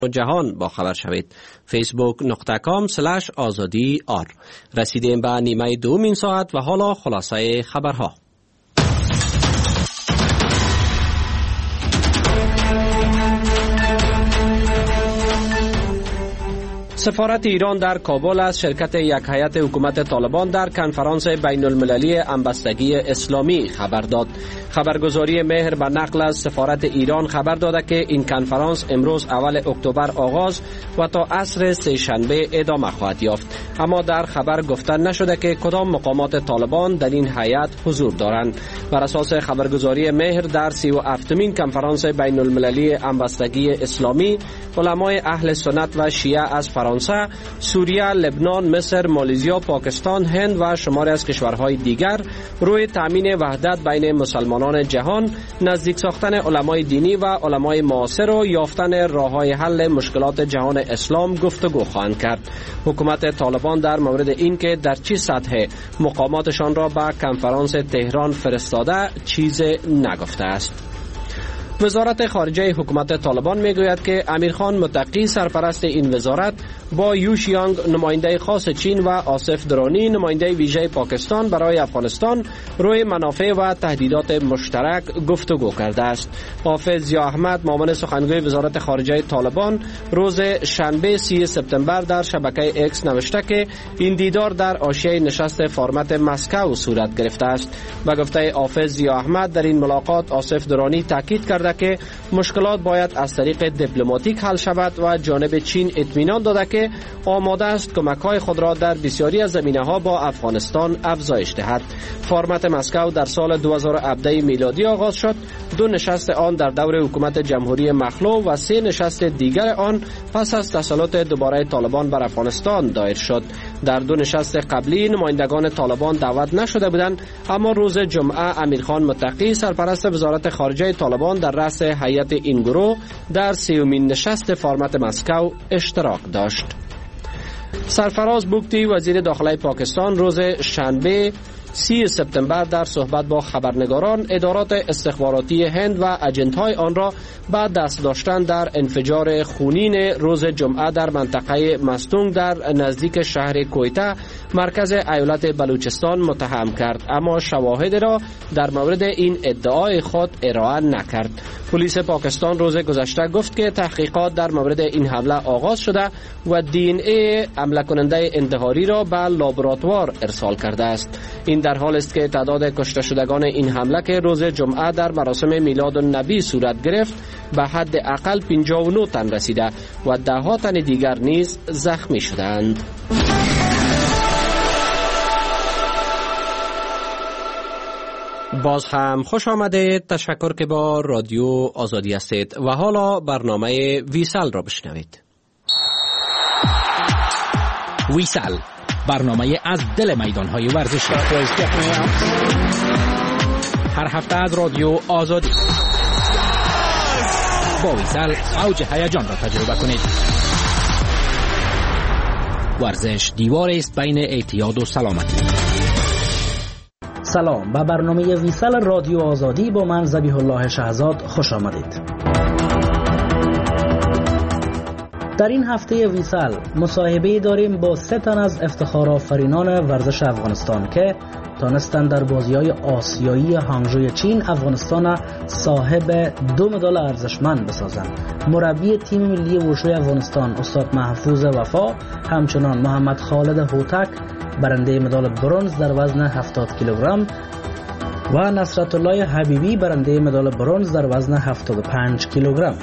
جهان با خبر شوید. facebook.com/azadi_r. رسیدیم به نیمه دوم این ساعت و حالا خلاصه خبرها. سفارت ایران در کابل از شرکت یک هیئت حکومت طالبان در کنفرانس بین المللی همبستگی اسلامی خبر داد. خبرگزاری مهر به نقل از سفارت ایران خبر داده که این کنفرانس امروز اول اکتبر آغاز و تا عصر سه‌شنبه ادامه خواهد یافت. اما در خبر گفته نشده که کدام مقامات طالبان در این هیئت حضور دارند. بر اساس خبرگزاری مهر در 37مین کنفرانس بین المللی همبستگی اسلامی علمای اهل سنت و شیعه از فرانسه، سوریه، لبنان، مصر، مالزی، پاکستان، هند و شماری از کشورهای دیگر روی تامین وحدت بین مسلمانان جهان، نزدیک ساختن علمای دینی و علمای معاصر و یافتن راه‌های حل مشکلات جهان اسلام گفتگو خواهند کرد. حکومت طالبان در مورد این که در چه سطح مقاماتشان را به کنفرانس تهران فرستاده چیز نگفته است. وزارت خارجه حکومت طالبان میگوید که امیرخان متقی سرپرست این وزارت با یو شیانگ نماینده خاص چین و آصف درانی نماینده ویژه پاکستان برای افغانستان روی منافع و تهدیدات مشترک گفتگو کرده است. حافظ ضیا احمد معاون سخنگوی وزارت خارجه طالبان روز شنبه 30 سپتامبر در شبکه اکس نوشته که این دیدار در حاشیه نشست فرمت مسکو صورت گرفته است. به گفته حافظ ضیا احمد در این ملاقات آصف درانی تاکید کرده که مشکلات باید از طریق دیپلماتیک حل شود و جانب چین اطمینان داده که آماده است کمک‌های خود را در بسیاری از زمینه‌ها با افغانستان افزایش دهد. فرمت مسکو در سال 2017 میلادی آغاز شد. 2 نشست آن در دور حکومت جمهوری مخلوع و 3 نشست دیگر آن پس از تسلط دوباره طالبان بر افغانستان دایر شد. در 2 نشست قبلی نمایندگان طالبان دعوت نشده بودند، اما روز جمعه امیرخان متقی سرپرست وزارت خارجه طالبان در رأس هیئت این گروه در 30مین نشست فرمت مسکو اشتراک داشت. سرفراز بوگتی وزیر داخلی پاکستان روز شنبه 30 سپتامبر در صحبت با خبرنگاران ادارات استخباراتی هند و اجنت‌های آن را به دست داشتن در انفجار خونین روز جمعه در منطقه مستونگ در نزدیک شهر کویته مرکز ایالت بلوچستان متهم کرد، اما شواهد را در مورد این ادعای خود ارائه نکرد. پلیس پاکستان روز گذشته گفت که تحقیقات در مورد این حمله آغاز شده و DNA حمله کننده انتحاری را به لابراتوار ارسال کرده است. این در حال است که تعداد کشته شدگان این حمله که روز جمعه در مراسم میلاد النبی صورت گرفت به حد اقل 59 تن رسیده و 10 تن دیگر نیز زخمی شدند. باز هم خوش آمدید. تشکر که با رادیو آزادی هستید و حالا برنامه ویسال را بشنوید. ویسال، برنامه از دل میدان‌های ورزشی. هر هفته از رادیو آزادی با ویسال اوج هیجان را تجربه کنید. ورزش دیواری است بین اعتیاد و سلامتی. سلام، به برنامه ویسال رادیو آزادی با من ذبیح الله شهزاد خوش آمدید. در این هفته ویسال مصاحبه داریم با 3 تن از افتخارآفرینان ورزش افغانستان که تانستند در بازی‌های آسیایی هانگژو چین افغانستان صاحب 2 مدال ارزشمند بسازند. مربی تیم ملی وشوی افغانستان استاد محفوظ وفا، همچنان محمد خالد هوتک برنده مدال برنز در وزن 70 کیلوگرم و نصرت الله حبیبی برنده مدال برنز در وزن 75 کیلوگرم.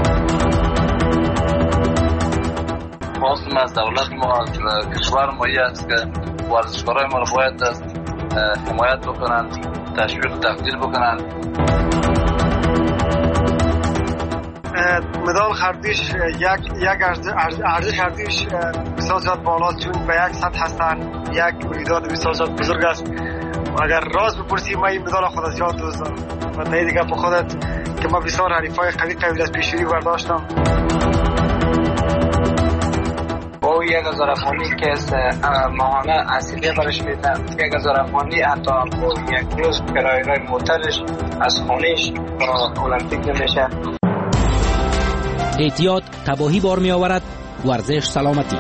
خواستم از دولت ما، از کشور ما است که ورزشکارای ما رو باید حمایت بکنند، تشویق تقدیر بکنند. مدال خریدش یک ارزش خریدش بسیار زیاد بالاست، چون به یک سطح هستن، یک رویداد بسیار زیاد بزرگ است. اگر راز بپرسی من این مدال خود از یاد دوست دارم و نه دیگه به خودت که ما بسیار حریفای قوی از پیشروی برداشتم. او 1000 افغانی که ماهانه اصیلی برش میده، 1000 افغانی حتی یک روز کرایه موترش از خونش المپیک نمیشه. احتیاط تباهی بار می آورد. ورزش سلامتی.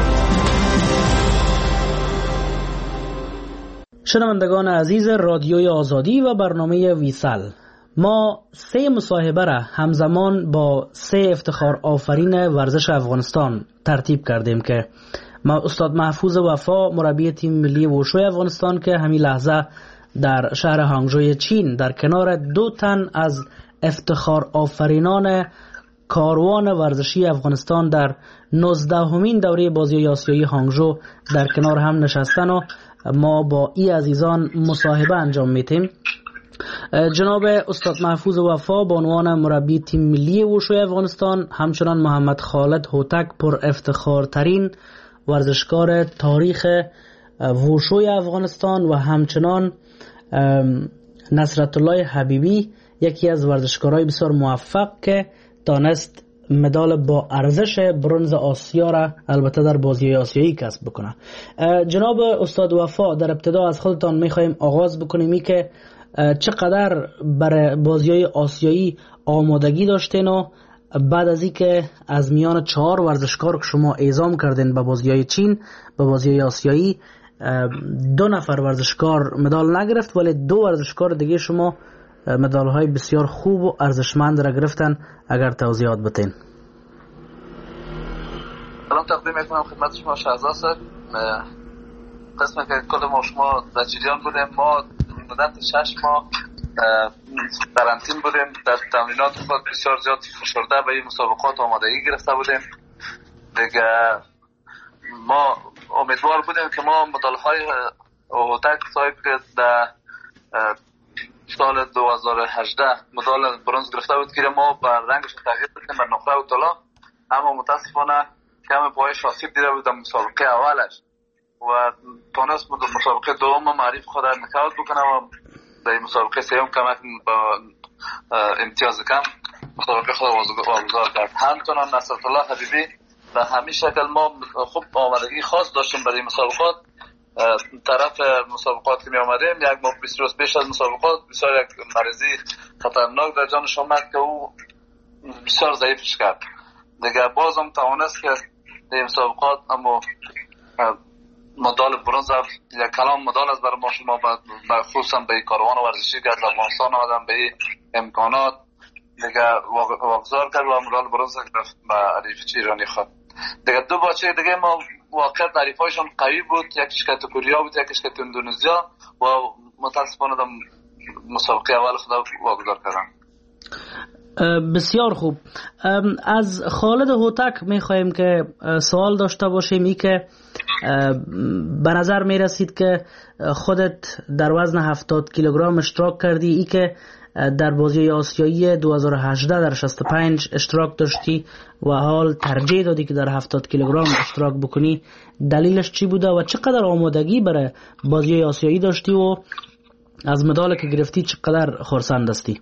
شنوندگان عزیز رادیوی آزادی و برنامه ویسال، ما 3 مصاحبه را همزمان با 3 افتخار آفرین ورزش افغانستان ترتیب کردیم که ما استاد محفوظ وفا مربی تیم ملی ووشوی افغانستان که همین لحظه در شهر هانگژوی چین در کنار 2 تن از افتخار آفرینان کاروان ورزشی افغانستان در 19مین دوره بازی آسیایی هانگژو در کنار هم نشستن و ما با ای عزیزان مصاحبه انجام میتیم. جناب استاد محفوظ وفا به عنوان مربی تیم ملی ووشوی افغانستان، همچنان محمد خالد هوتک پر افتخارترین ورزشکار تاریخ ووشوی افغانستان و همچنان نصرت الله حبیبی یکی از ورزشکارای بسیار موفق که دانست مدال با ارزش برنز آسیا را البته در بازی آسیایی کسب بکنه. جناب استاد وفا، در ابتدا از خودتان میخوایم آغاز بکنیم که چقدر برای بازی آسیایی آمادگی داشتین و بعد از اینکه از میان 4 ورزشکار که شما اعزام کردین به بازی چین به بازی آسیایی 2 نفر ورزشکار مدال نگرفت، ولی 2 ورزشکار دیگه شما مدال های بسیار خوب و ارزشمند را گرفتن. اگر توضیحات بدین. سلام تقدیم میکنم خدمت شما شهزاد صاحب. قسمه که کل ما شما در جریان بودیم، ما مدت 6 ماه قرنطین بودیم، در تمرینات خود بسیار زیاد فشرده به این مسابقات آمادگی گرفته بودیم دیگه. ما امیدوار بودیم که ما مدال های هوتک صاحب که در سال 2018 مدال برنز گرفته بود که ما بر رنگش تغییر دادیم بر نقره و طلا، اما متاسفانه کم پایش آسیب دیده بود در مسابقه اولش و تونست مسابقه دوم معرف خود را نکاوت بکنه و در مسابقه سوم کمک با امتیاز کم مسابقه خود واگذار کرد. همچنان نصرت الله حبیبی به همین شکل ما خوب آمادگی خاص داشتیم برای مسابقات. طرف مسابقات که می آمدیم یک ماه 20 روز پیش از مسابقات بسیار یک مریضی خطرناک در جانش آمد که او بسیار ضعیفش کرد دیگه. باز هم توانست که در مسابقات اما مدال برنز یک کلام مدال از برای ما شما خصوصا به کاروان ورزشی که از افغانستان آمدن به امکانات دیگه واگذار کرد و مدال برنز گرفت به عریفچی ایرانی خود دیگه. 2 بچه دیگه ما واقعا تعریفایشون قوی بود، یکیش که تو کوریا بود یکیش که تو اندونزیا و متاسفانه در مسابقه اول خدا واگذار کردن. بسیار خوب. از خالد هوتک میخوایم که سوال داشته باشیم ای که به نظر میرسید که خودت در وزن 70 کیلوگرم اشتراک کردی، ای که در بازی آسیایی 2018 در 65 اشتراک داشتی و حال ترجیح دادی که در 70 کیلوگرم اشتراک بکنی، دلیلش چی بوده و چقدر آمادگی برای بازی آسیایی داشتی و از مدال که گرفتی چقدر خرسند هستی؟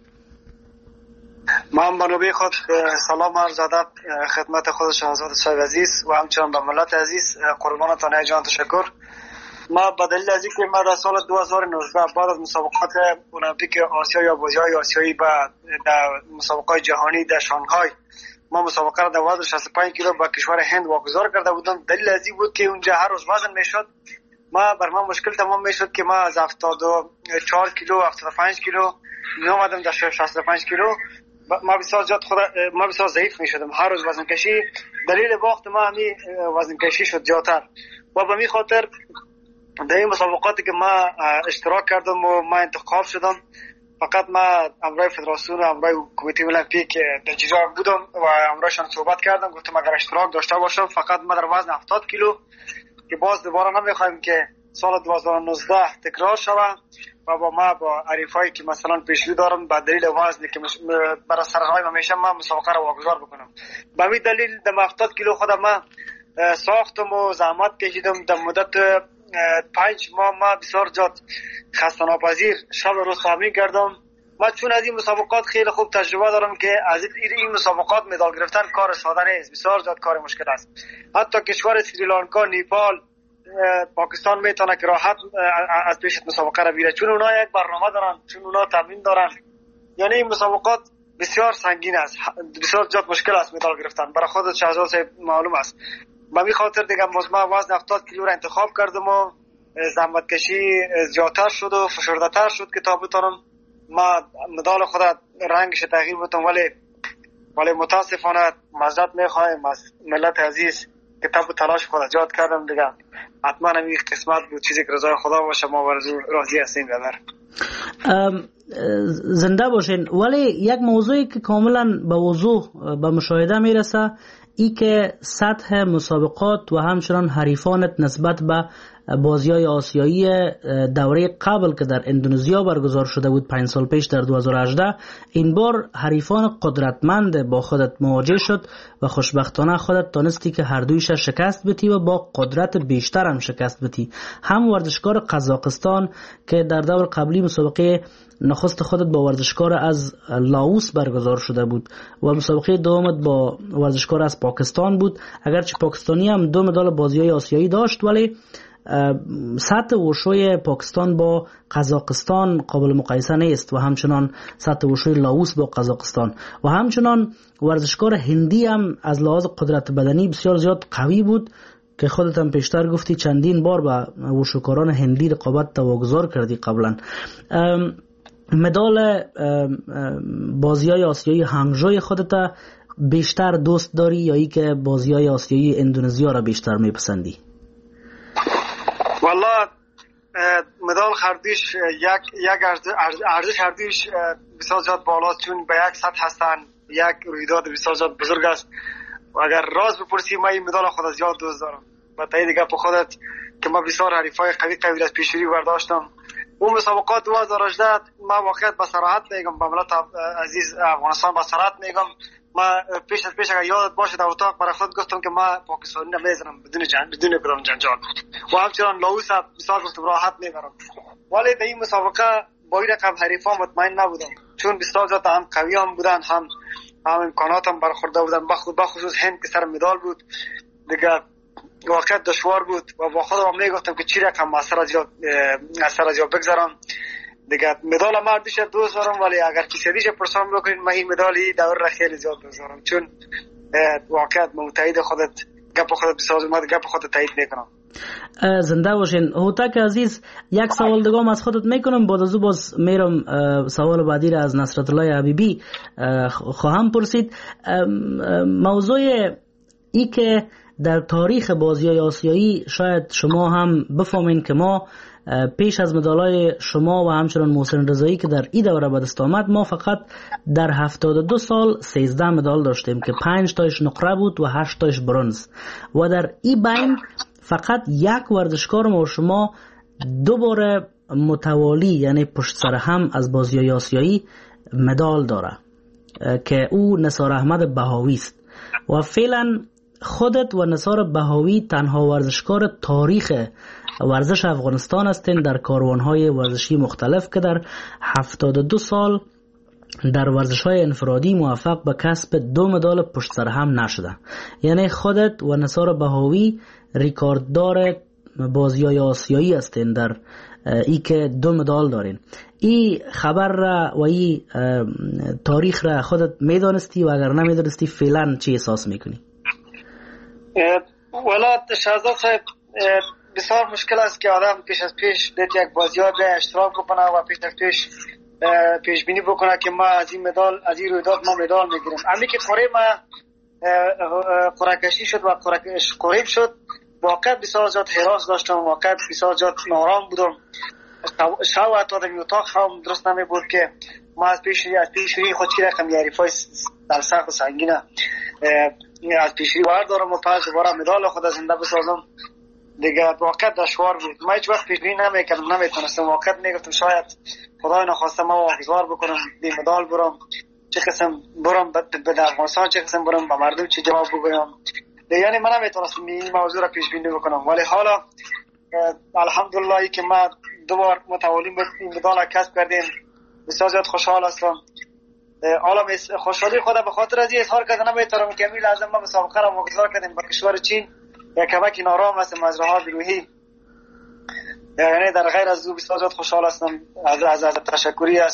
من به نوبه خود سلام عرض ادب خدمت خود شهزاد صاحب عزیز و همچنان به ملت عزیز. قربانتان جان تشکر. ما به دلیل از اینکه ما در سال 2019 بعد از مسابقات المپیک آسیا یا بازی‌های آسیایی در مسابقات جهانی در شانگهای ما مسابقه را در وزن 65 کیلو با کشور هند واگذار کرده بودم. دلیل از این بود که اونجا هر روز وزن میشد، بر من مشکل تمام میشد که ما از 74 کیلو 75 کیلو می اومدم در 65 کیلو ما بسیار ضعیف می شدم. هر روز وزن کشی دلیل وقت ما همین وزن کشی شد جاتر و به می خاطر در این مسابقاتی که ما اشتراک کردم و ما انتخاب شدم، فقط ما امرای فدراسیون و امرای کمیته المپیک در جریان بودم و امرایشان صحبت کردم، گفتم اگر اشتراک داشته باشم فقط ما در وزن 70 کیلو که باز دوباره نمیخوایم که سال 2019 تکرار شود و با ما با عریفایی که مثلا پیشروی دارم به دلیل وزنی که برای سرغای همیشه ما مسابقه را واگذار بکنم. به همین دلیل در 70 کیلو خودم ما ساختم و زحمت کشیدم. در مدت 5 ماه ما بسیار جات خسته ناپذیر شب روز تمرین کردم. من چون از این مسابقات خیلی خوب تجربه دارم که از این مسابقات مدال گرفتن کار ساده نیست، بسیار زیاد کار مشکل است. حتی کشور سریلانکا، نیپال، پاکستان میتونه که راحت از پیش مسابقه را بیاره، چون اونا یک برنامه دارن، چون اونا تمرین دارن. یعنی این مسابقات بسیار سنگین است، بسیار زیاد مشکل است مدال گرفتن. برای خود شهزاد صاحب معلوم است. به این خاطر دیگه ما وزن 70 کیلو را انتخاب کردم و زحمت کشی زیادتر شد و فشرده‌تر شد که تا بتونم ما مدال خود رنگش تغییر بدم. ولی متاسفانه معذرت میخوایم از ملت عزیز که تب و تلاش خود زیاد کردم دیگه. حتما این قسمت بود، چیزی که رضای خدا باشه ما راضی هستیم. زنده باشین. ولی یک موضوعی که کاملا به وضوح به مشاهده میرسه ای که سطح مسابقات و همچنان حریفانت نسبت به بازی‌های آسیایی دوره قبل که در اندونزیا برگزار شده بود 5 سال پیش در 2018، این بار حریفان قدرتمند با خودت مواجه شد و خوشبختانه خودت تانستی که هر دویش شکست بدی و با قدرت بیشتر هم شکست بدی. هم ورزشکار قزاقستان که در دور قبلی مسابقه نخست خودت با ورزشکار از لاوس برگزار شده بود و مسابقه دومت با ورزشکار از پاکستان بود. اگرچه پاکستانی هم 2 مدال بازی‌های آسیایی داشت، ولی سطح وشوی پاکستان با قزاقستان قابل مقایسه نیست و همچنان سطح وشوی لاوس با قزاقستان و همچنان ورزشکار هندی هم از لحاظ قدرت بدنی بسیار زیاد قوی بود که خودت هم پیشتر گفتی چندین بار با وشوکاران هندی رقابت واگذار کردی قبلا. مدال بازی‌های آسیایی هانگژو خودت بیشتر دوست داری یا ای که بازی‌های آسیایی اندونزیا را بیشتر میپسندی؟ والله مدال خردیش یک ارزش خردیش بسیار زیاد بالاست، چون به یک سطح هستن، یک رویداد بسیار زیاد بزرگ است. و اگر راز بپرسی من این مدال خود زیاد دوست دارم. و تا دیگه په خودت که ما بسیار حریفای قوی از پیشروی برداشتم. اون مسابقات 2018 ما واقعا با صراحت میگم، با ملت عزیز افغانستان با صراحت میگم، ما پیش اگر یادت باشه در اتاق برای خود گفتم که ما پاکستانی نمیزنم بدون کدام جنجال و همچنان لاوس بسیار گفتم راحت میبرم. ولی در این مسابقه با این رقم حریفان مطمئن نبودم، چون بسیار زیاد هم قوی هم بودن، هم امکانات هم برخورده بودن، بخصوص هند که سر مدال بود دیگه واقعا دشوار بود و با خودم میگفتم که چی رقم اثر از یا بگذارم دیگه. مدال ما دیش دوست دارم، ولی اگر کسی دیش پرسان بکنین من این مدالی دور را خیلی زیاد دوست دارم، چون واقعا متحد خودت گپ خودت بسازم، ما گپ خودت تایید میکنم. زنده باشین. هوتک عزیز، یک سوال دیگه از خودت میکنم، بعد از او باز میرم سوال بعدی را از نصرت الله حبیبی خواهم پرسید. موضوع ای که در تاریخ بازی‌های آسیایی شاید شما هم بفهمین که ما پیش از مدالای شما و همچنان محسن رضایی که در این دوره به دست آمد، ما فقط در 72 سال 13 مدال داشتیم که 5 تاش نقره بود و 8 تاش برنز و در این بین فقط یک ورزشکار ما و شما 2 بار متوالی یعنی پشت سر هم از بازی‌های آسیایی مدال داره که او نثار احمد بهاوی است و فعلا خودت و نثار بهاوی تنها ورزشکار تاریخ ورزش افغانستان هستین در کاروانهای ورزشی مختلف که در 72 سال در ورزش‌های انفرادی موفق به کسب 2 مدال پشت سر هم نشده. یعنی خودت و نثار بهاوی ریکارددار بازی‌های آسیایی هستین در ای که 2 مدال دارین. این خبر را و این تاریخ را خودت میدانستی و اگر نمیدانستی فعلا چی احساس میکنی؟ والا شهزاد صاحب بسیار مشکل است که آدم پیش از پیش یک بازی‌ها به اشتراک بکنه و پیش از پیش بینی بکنه که ما از این مدال از این رویداد ما مدال میگیریم. امی که قره ما قرعه‌کشی شد و قریب شد، واقعا بسیار زیاد هراس داشتم، واقعا بسیار زیاد نارام بودم. شب حتی در اتاق هم درست نمی بود که ما از پیشروی خود چی رقم حریفای در سخت و سنگینه از پیشروی بردارم و پس دوباره مدال خود زنده بسازم دیگه. واقعا دشوار بود. ما هیچ وقت پیشروی نمیکردم، نمیتونستم. واقعا میگفتم شاید خدای نخواسته ما واگذار بکنم بی مدال برم، چه قسم برم به افغانستان، چه قسم برم به مردم چه جواب بگویم. یعنی من نمیتونستم این موضوع را پیش بینی بکنم. ولی حالا الحمدلله که ما 2 بار متوالی مدال کسب کردیم، بسیار زیاد خوشحال هستم. حالا خوشحالی خود به خاطر از این اظهار کردن نمیتونم که امروز لازم ما مسابقه را واگذار کردیم با کشور چین. یک کمکی نارام هستم از لحاظ روحی، یعنی در غیر از او بسیار زیاد خوشحال هستم. از تشکری است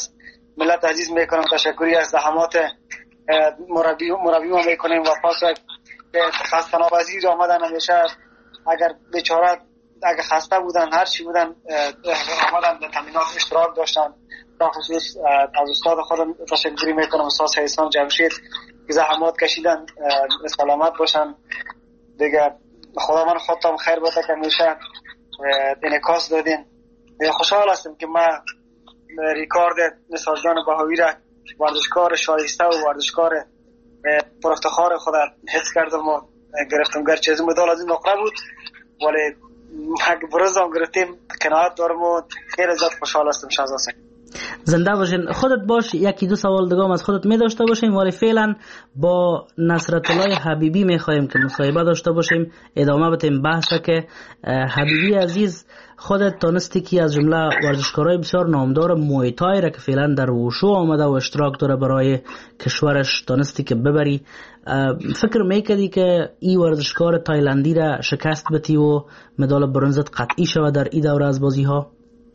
ملت عزیز میکنم، تشکری از زحمات مربی ما میکنیم و پاس خسته ناپذیر آمدن. همیشه اگر بیچاره اگر خسته بودن هر چی بودن آمدن به تمرینات اشتراک داشتن. در خصوص از استاد خودم تشکری میکنم، استاد حسین جمشید که زحمات کشیدن، سلامت باشن دیگه. خدا من خودتان خیر بده که همیشه انعکاس دادین. خوشحال هستم که ما ریکارد نثار جان بهایی را ورزشکار شایسته و ورزشکار پر افتخار خود حفظ کردم و گرفتم. گرچه از مدال از این نقره بود ولی برز هم گرفتیم، قناعت دارم و خیلی زیاد خوشحال هستم. شهزاد زنده باشین. خودت باش یکی دو سوال دیگه از خودت می داشته باشیم، ولی فعلا با نصرت الله حبیبی می خواهیم که مصاحبه داشته باشیم، ادامه بدیم بحث که حبیبی عزیز خودت تانستی که از جمله ورزشکارای بسیار نامدار موی تای را که فعلا در وشو آمده و اشتراک داره برای کشورش تانستی که ببری. فکر میکردی که این ورزشکار تایلندی را شکست بدی و مدال برنزت قطعی شود در این دوره از بازی ها؟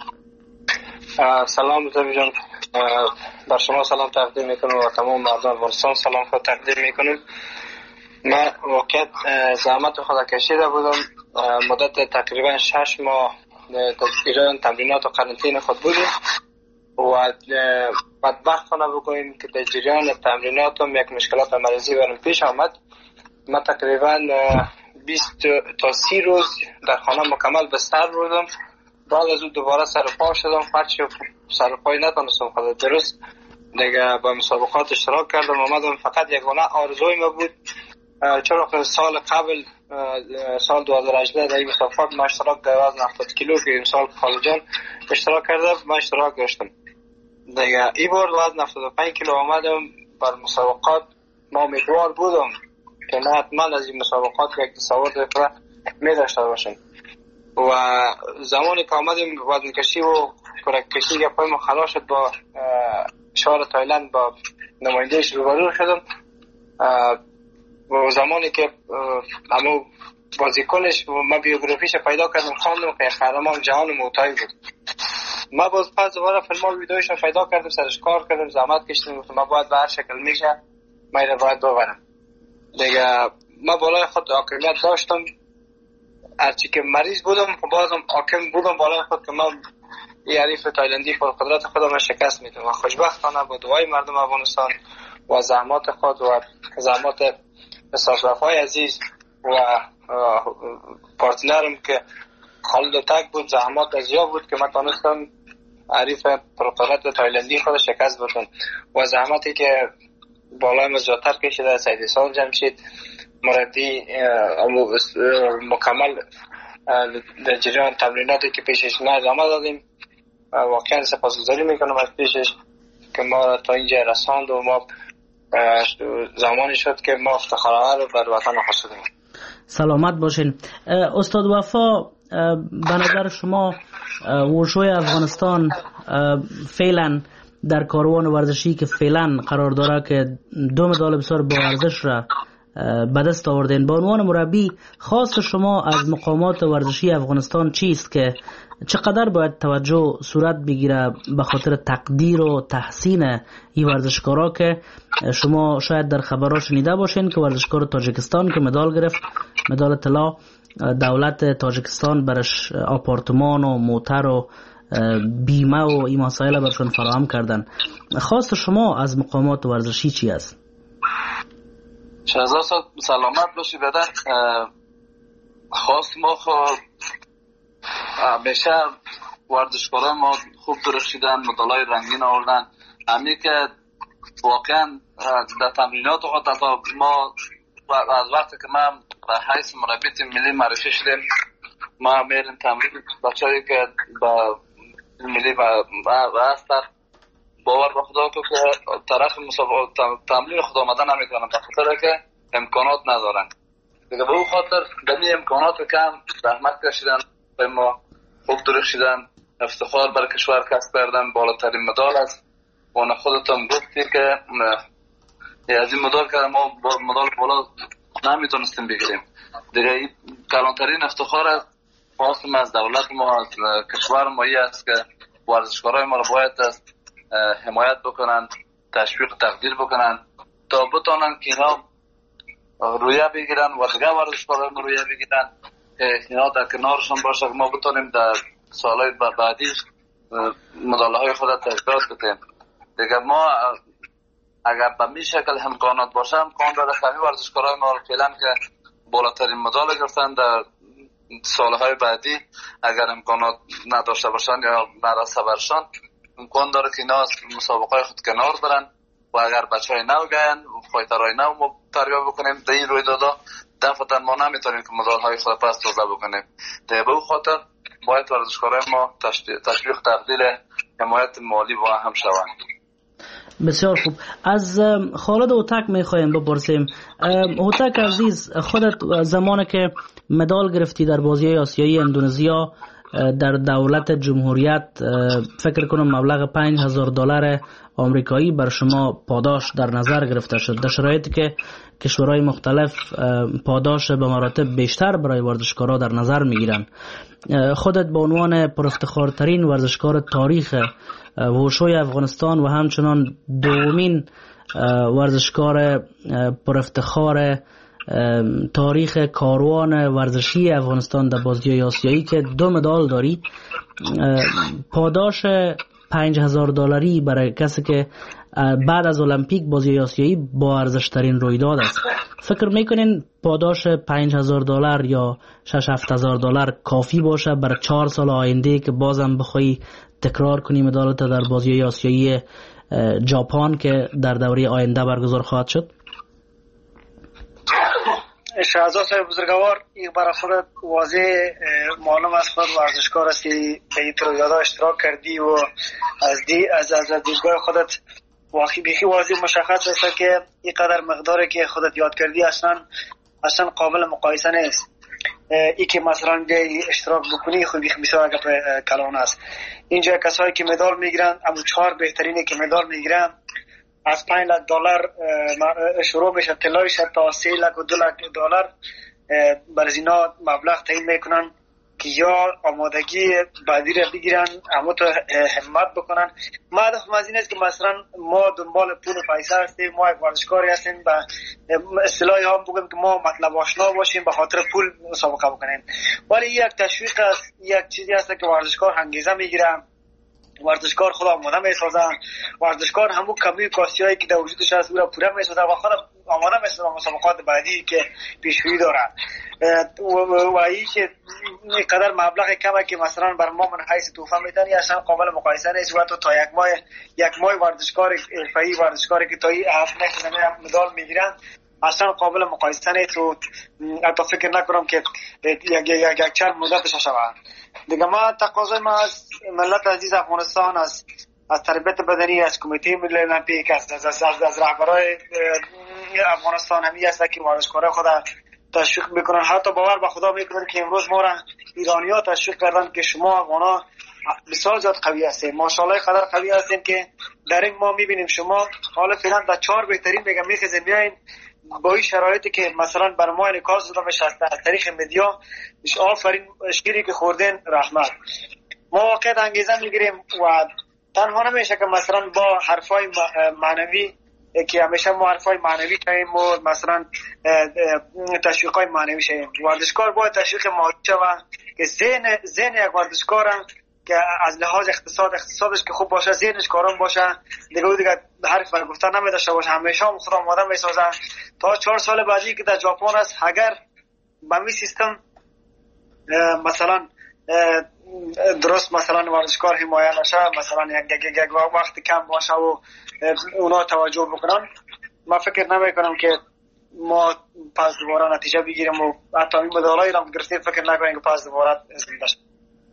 سلام زوی جان، بر شما سلام تقدیم میکنم و تمام مردم افغانستان سلام خود تقدیم میکنم. من واقعیت زحمت خود کشیده بودم، مدت تقریبا 6 ماه در ایران تمرینات و قرنطینه خود بودیم و بدبختانه بگوییم که در جریان تمریناتم یک مشکلات مریضی برام پیش آمد. من تقریبا 20 تا 30 روز در خانه مکمل بستر بودم. بعد از اون دوباره سر پا شدم، هرچی سر پای نتونستم خود درست دیگه با مسابقات اشتراک کردم. آمدم فقط یگانه آرزوی ما بود، چرا که سال قبل سال 2018 در این مسابقات ما اشتراک در وزن 70 کیلو که امسال خالجان اشتراک کرده من اشتراک داشتم دیگه. این بار وزن 75 کیلو آمدم بر مسابقات. ما امیدوار بودم که نه حتما از این مسابقات یک تصور می داشته باشم و زمانی که آمدیم وزن کشی و کرک کشی یا پای ما خلاص شد با شهر تایلند با نمایندهش روبرو شدم و زمانی که همو بازیکنش ما بیوگرافیش پیدا کردم خواندم که قهرمان جهان موتای بود. ما باز پس دوباره فیلم ویدیوش پیدا کردم، سرش کار کردم، زحمت کشیدم، ما باید به هر شکل میشه ما اینو باید ببرم دیگه. ما بالای خود حاکمیت داشتم، هرچی که مریض بودم بازم حاکم بودم بالای خود که من این حریف تایلندی قدرت خودم شکست میدم و خوشبختانه با دعای مردم افغانستان و زحمات خود و زحمات مسافرهای عزیز و پارتنرم که خالد تک بود، زحمات ازیا بود که من تانستم حریف قدرت تایلندی خود شکست بدم و زحماتی که بالای مزجاتر کشیده سید حسین جمشید مربی مکمل در جریان تمریناتی که پیشش ما ادامه دادیم. واقعا سپاسگزاری میکنم از پیشش که ما تا اینجا رساند و ما زمانی شد که ما افتخارها رو بر وطن حاصلیم. سلامت باشین. استاد وفا، به نظر شما وشوی افغانستان فعلا در کاروان ورزشی که فعلا قرار داره که 2 مدال بسیار با ارزش را به دست آوردین، به عنوان مربی خاص شما از مقامات ورزشی افغانستان چیست که چقدر باید توجه صورت بگیره به خاطر تقدیر و تحسین این ورزشکارا که شما شاید در خبرها شنیده باشین که ورزشکار تاجیکستان که مدال گرفت، مدال طلا، دولت تاجیکستان برش آپارتمان و موتر و بیمه و این مسائل برشون فراهم کردن. خاص شما از مقامات ورزشی چی است؟ شهزاد سلامت باشی بدر. خواست ما همیشه ورزشکاران ما خوب درخشیدن، مدالای رنگین آوردن. همین که واقعا در تمرینات خود ما از وقتی که ما به حیث مربی تیم ملی معرفی شدیم ما میریم تمرین بچه‌ای که با ملی و هستن باور به خدا که طرف مسابقه تمرین خود آمدن نمیکنن به خاطر که امکانات ندارن دیگه. به اون خاطر دمی امکانات کم زحمت کشیدن به ما خوب درخشیدن، افتخار بر کشور کسب کردن، بالاترین مدال است. و خودتون گفتی که از این مدال که ما مدال بالا نمیتونستیم بگیریم دیگه. این کلانترین افتخار است. خواستم از دولت ما، از کشور ما است که ورزشکارای ما رو باید از حمایت بکنند، تشویق تقدیر بکنند تا بتونن که اینا رویه بگیرن و دیگه ورزشکاران رویه بگیرن که اینا در کنارشون باشه، ما بتونیم در سالهای بعدی مداله های خود تجدید بکنیم. دیگه ما اگر به می شکل امکانات باشه، امکان داره همین ورزشکارای ما فعلا که بالاترین مدال گرفتن در سالهای بعدی اگر امکانات نداشته باشن یا نرسه برشان، امکان داره که اینا مسابقه خود کنار برن و اگر بچه های نو گین فایترهای نو ما تربیت بکنیم در این رویدادا دفعتا ما نمیتونیم که مدال های خود پس تازه بکنیم. در به خاطر باید ورزشکارای ما تشویق تقدیر حمایت مالی و هم شوند. بسیار خوب. از خالد هوتک میخوایم بپرسیم. هوتک عزیز، خودت زمانی که مدال گرفتی در بازی آسیایی اندونزیا در دولت جمهوریت، فکر کنم مبلغ $5,000 آمریکایی بر شما پاداش در نظر گرفته شد، در شرایطی که کشورهای مختلف پاداش به مراتب بیشتر برای ورزشکارا در نظر میگیرن. خودت به عنوان پرافتخارترین ورزشکار تاریخ ووشوی افغانستان و همچنان دومین ورزشکار پرافتخار تاریخ کاروان ورزشی افغانستان در بازی آسیایی که 2 مدال داری، پاداش $5,000 برای کسی که بعد از المپیک بازی آسیایی با ارزش ترین رویداد است، فکر میکنین پاداش $5,000 یا $6,000-7,000 کافی باشه برای 4 سال آینده که بازم بخوای تکرار کنی مدالت در بازی آسیایی ژاپن که در دوره آینده برگزار خواهد شد؟ شهزاد صاحب بزرگوار، یک بار خودت واضح معلوم است خود ورزشکار هستی، به این رویدادها اشتراک کردی و از دیدگاه خودت واقعی بیخی واضح مشخص است که این قدر مقداری که خودت یاد کردی اصلا قابل مقایسه نیست. ای که مثلا بیایی اشتراک بکنی خود بیخی بسیار کلان است. اینجا کسایی که مدال میگیرن، اما 4 بهترینی که مدال میگیرن از $5,000 شروع میشه تلایش تا $3,00,000 برای اینا مبلغ تعیین میکنن که یا آمادگی بعدی را بگیرن اما تو همت بکنن. ما هدف از این است که مثلا ما دنبال پول و پیسه هستیم، ما یک ورزشکاری هستیم، به اصطلاحی هم بگیم که ما مطلب آشنا باشیم به خاطر پول مسابقه بکنیم، ولی یک تشویق است، یک چیزی هست که ورزشکار انگیزه میگیره، ورزشکار خود آماده میسازه، ورزشکار همون کمی کاسیایی که در وجودش هست او را پوره میسازه و خود آماده میسازه مسابقات بعدی که پیشروی داره. و این که اینقدر مبلغ کمه که مثلا بر ما من حیث توفه میدن اصلا قابل مقایسه نیست. و تا یک ماه ورزشکار حرفه‌ای، ورزشکاری که تا این هفته مدال میگیرن اصلا قابل مقایسه نیست و حتی فکر نکنم که یک چند مدتش شود. دیگه ما تقاضای ما از ملت عزیز افغانستان، از تربیت بدنی، از کمیته ملی المپیک، از رهبرای افغانستان همی است که ورزشکارای خود تشویق میکنن. حتی باور به خدا میکنن که امروز ما را ایرانی‌ها تشویق کردن که شما افغانا بسیار زیاد قوی هستین، ماشاءالله قدر قوی هستین که در این ما میبینیم شما حالا فعلا در 4 بهترین میگم میخزین بیاین با این شرایطی که مثلا بر ما انعکاس داده میشه از طریق مدیا. آفرین شیری که خوردین رحمت. ما واقعا انگیزه میگیریم و تنها نمیشه که مثلا با حرفای معنوی که همیشه ما حرفای معنوی کنیم و مثلا تشویقای معنوی شیم. ورزشکار باید تشویق مالی شود که ذهن یک ورزشکار که از لحاظ اقتصادش که خوب باشه، ذهنش کارم باشه، دیگه حرف گفتن نمیداشته باشه، همیشه هم خود آماده میسازه تا 4 سال بعدی که در ژاپن است. اگر با می سیستم مثلا درست مثلا ورزشکار حمایه نشه، مثلا یک وقت کم باشه و اونا توجه بکنن، ما فکر نمی کنم که ما پس دوباره نتیجه بگیریم و حتی این مدالایی را گرفتیم فکر نکنیم که پس دوباره زنده شد.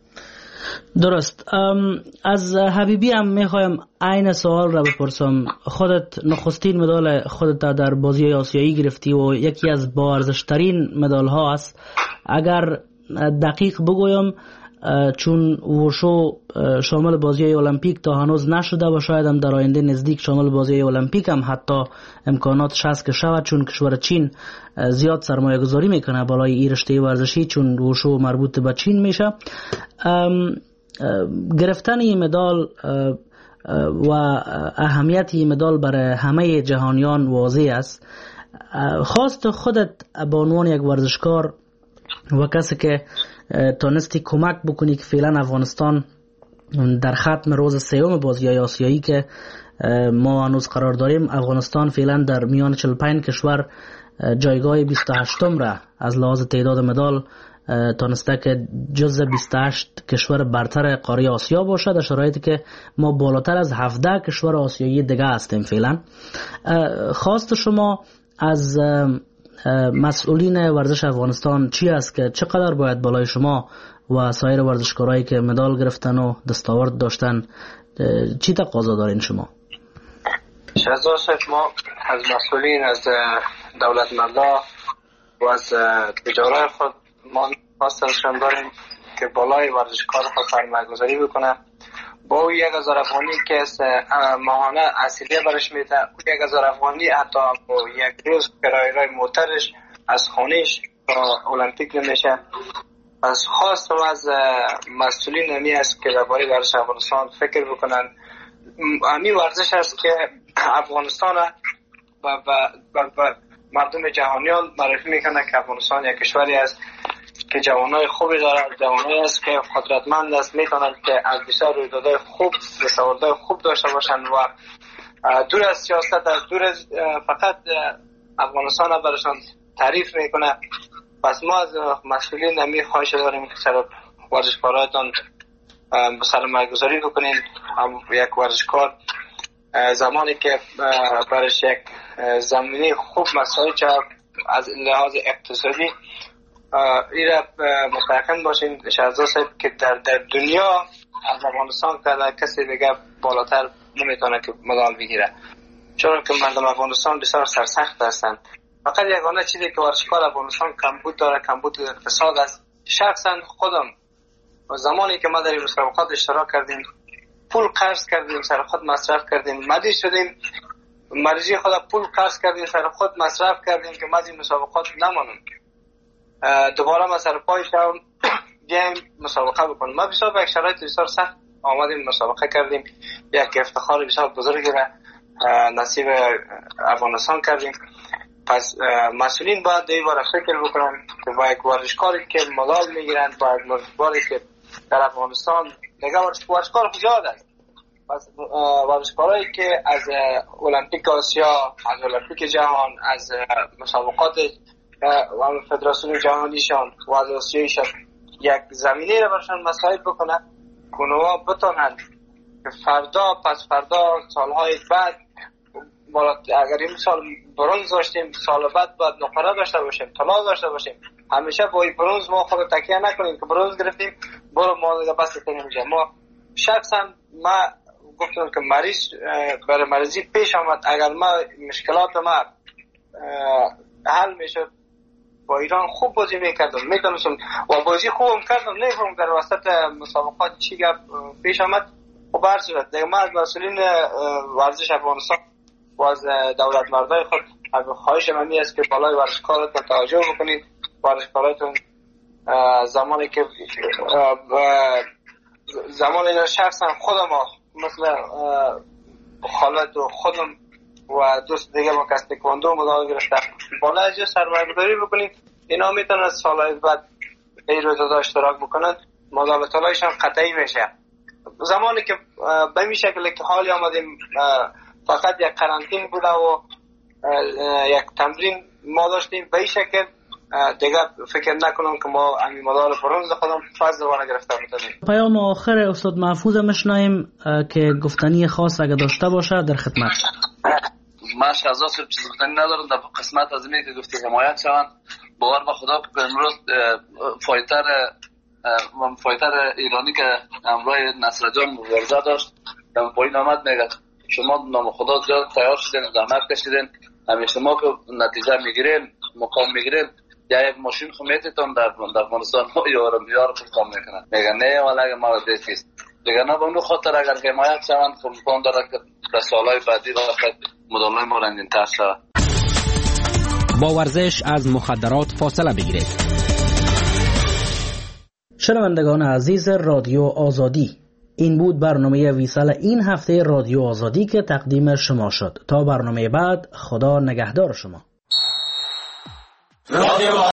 درست. از حبیبی هم میخوایم عین سوال را بپرسم. خودت نخستین مدال خودت در بازی آسیایی گرفتی و یکی از با ارزش‌ترین مدال ها است. اگر دقیق بگویم چون ووشو شامل بازی المپیک تا هنوز نشده و شاید هم در آینده نزدیک شامل بازی المپیک هم حتی امکاناتش هست که شود، چون کشور چین زیاد سرمایه گذاری میکنه بالای این رشته ورزشی، چون ووشو مربوط به چین میشه. گرفتن این مدال و اهمیت این مدال برای همه جهانیان واضح است. خواست خودت به عنوان یک ورزشکار و کسی که تونستی کمک بکنی که فعلا افغانستان در ختم روز سیوم بازی‌های آسیایی که ما هنوز قرار داریم، افغانستان فعلا در میان 45 کشور جایگاه 28 را از لحاظ تعداد مدال تونسته که جزء 28 کشور برتر قاره آسیا باشه، در شرایطی که ما بالاتر از 17 کشور آسیایی دیگه هستیم فعلا. خواست شما از مسئولین ورزش افغانستان چی است که چقدر باید بالای شما و سایر ورزشکارایی که مدال گرفتن و دستاورد داشتن چی تقاضا دارین شما؟ شهزاد صاحب، ما از مسئولین، از دولتمندا و از تجارای خود ما خواست ازشان داریم که بالای ورزشکار خود سرمایه‌گذاری بکنه. با او 1000 افغانی که ماهانه اصیلیه برش میده، 1000 افغانی حتی با یک روز کرایه موترش از خانهش تا المپیک نمیشه. از خواستم از مسئولین همی است که درباره ورزش افغانستان فکر بکنن. همین ورزش است که افغانستان و مردم جهانیان معرفی میکنه که افغانستان یک کشوری است که جوانای خوبی داره، جوانایی است که قدرتمند است، میتونن که از بسیار رویدادهای خوب، دستاوردهای خوب داشته باشن و دور از سیاست، دور از فقط افغانستان را برشان تعریف میکنه. پس ما از مسئولین همی خواهش داریم که سر ورزشکاراتان سرمایه‌گذاری بکنین. یک ورزشکار زمانی که برش یک زمینه خوب مساعد شد از لحاظ اقتصادی، ایره متقن باشین شهزاد صاحب که در دنیا از افغانستان کسی دیگه بالاتر نمیتونه که مدال بگیره، چون که مردم افغانستان بسیار سرسخت هستند. فقط یگانه چیزی که ورزشکار افغانستان کمبود داره، کمبود اقتصاد است. شخصا خودم زمانی که ما در مسابقات اشتراک کردیم، پول قرض کردیم، سر خود مصرف کردیم، مریض شدیم، مریضی خود پول قرض کردیم، سر خود مصرف کردیم که ما از این مسابقات نمانم، دوباره ما سر پای شدیم بیایم مسابقه بکنیم. ما بسیار به یک شرایط بسیار سخت آمدیم مسابقه کردیم، یک افتخار بسیار بزرگی را نصیب افغانستان کردیم. پس مسئولین باید دیوار فکر بکنن که با یک ورزشکاری که مدال میگیرن، با یک ورزشکاری که در افغانستان دیگه ورزشکار زیاد است. پس ورزشکارایی که از المپیک آسیا، از المپیک جهان، از مسابقات و فدراسیون جهانیشان و از آسیاییشان یک زمینه را برشان مساعد بکنن که اونها بتونن که فردا پس فردا سالهای بعد، اگر این سال برنز داشتیم، سال بعد باید نقره داشته باشیم، طلا داشته باشیم. همیشه با این برنز ما خود تکیه نکنیم که برنز گرفتیم برو ما دیگه بس نمیشه. ما شخصا ما گفتم که مریض برای مریضی پیش آمد، اگر ما مشکلات ما حل میشد با ایران خوب بازی میکردم، میتونستم و بازی خوبم کردم. نمیفهم در وسط مسابقات چی گپ پیش آمد و برس شد دیگه. ما از مسئولین ورزش افغانستان و از دولت مردای خود خواهش من است که بالای ورزشکاراتون توجه بکنید. ورزشکاراتون زمانی شخصا خودم مثل خالد و خودم و دوست دیگه ما که از تکواندو مدال گرفته بالای از سرمایه‌گذاری بکنید، اینا میتونن سالهای بعد این رویدادها اشتراک بکنن، مدال طلایشان قطعی میشه. زمانی که به این شکل که حالی آمدیم فقط یک قرنطین بوده و یک تمرین ما داشتیم، به این شکل دیگه فکر نکنم که ما همین مدال برنز خودم فضل وانه گرفته بودیم. پیام آخر استاد محفوظ مشنایم که گفتنی خاص اگه داشته باشه در خدمت. من شهزاد صاحب چیز گفتنی ندارم در قسمت از اینه که گفتی حمایت شوند. باور به خدا که امروز فایتر ایرانی که همراه نصرجان مبارزه داشت در پایین آمد میگه شما نام خدا زیاد تیار شدین، زحمت کشیدین، همیشه ما که نتیجه میگیریم مقام میگیریم یا یک ماشین خمیتتون در افغانستان یارم کام میکنن. میگه نه ولی اگه ما دیست دیگه نه به اون خاطر اگر حمایت شوند خب امکان داره که در سالهای بعدی وقت مدالای ما رنگین تر شود. با ورزش از مخدرات فاصله بگیرید. شنوندگان عزیز رادیو آزادی، این بود برنامه ویسال این هفته رادیو آزادی که تقدیم شما شد. تا برنامه بعد، خدا نگهدار شما.